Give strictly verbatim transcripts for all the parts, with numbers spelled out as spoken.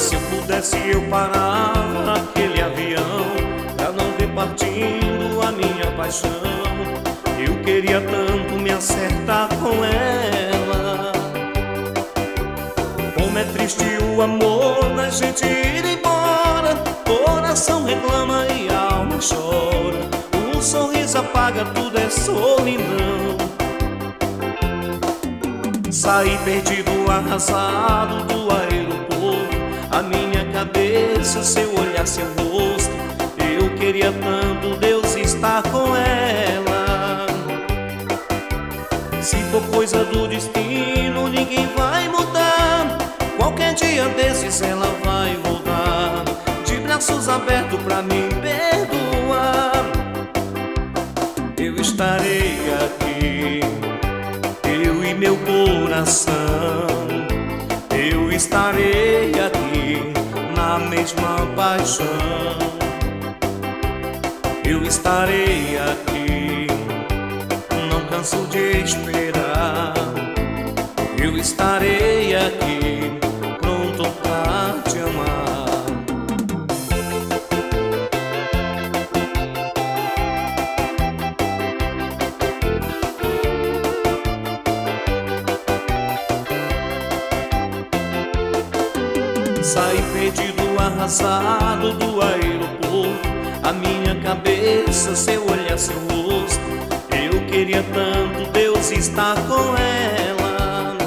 Se eu pudesse eu parava aquele avião pra não ver partindo a minha paixão. Eu queria tanto me acertar com ela. Como é triste o amor da gente ir embora. Coração reclama e a alma chora. Um sorriso apaga, tudo é solidão. Saí perdido, arrasado do aeroporto. A minha cabeça, seu olhar, seu rosto. Eu queria tanto Deus estar com ela. Se for coisa do destino, ninguém vai mudar. Qualquer dia desses ela vai voltar, de braços abertos pra me perdoar. Eu estarei aqui, eu e meu coração. Eu estarei aqui na mesma paixão. Eu estarei aqui, não canso de esperar. Eu estarei aqui, pronto pra te amar. Saí perdido, arrasado do aeroporto. A minha cabeça, seu olhar, seu rosto. Eu queria tanto Deus estar com ela.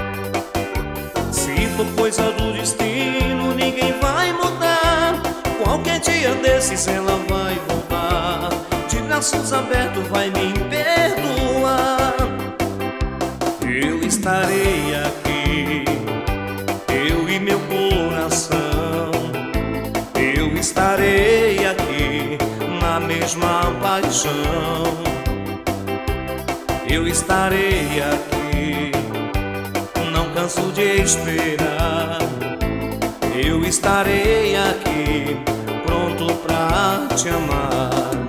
Se for coisa do destino, ninguém vai mudar. Qualquer dia desses ela vai voltar, de braços abertos vai me perdoar. Eu estarei aqui, eu e meu coração. Eu estarei aqui na mesma paixão. Eu estarei aqui, não canso de esperar. Eu estarei aqui, pronto pra te amar.